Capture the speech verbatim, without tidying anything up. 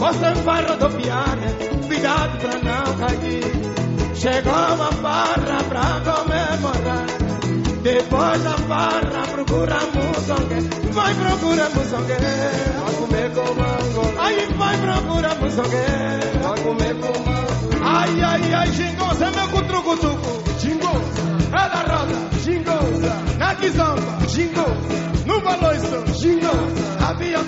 Você vai rodopiar, cuidado pra não cair. Chegou uma farra pra comemorar. Depois da farra procura musongue. Vai procurar musongue. Vai comer com mango. Aí vai procurar musongue. Vai comer com mango. Ai, ai, ai, Xingosa, é meu cutrucutuco. Xingosa, é da roda. Xingosa, Na Kizomba, Xingosa, no Baloiço, Xingosa. Havia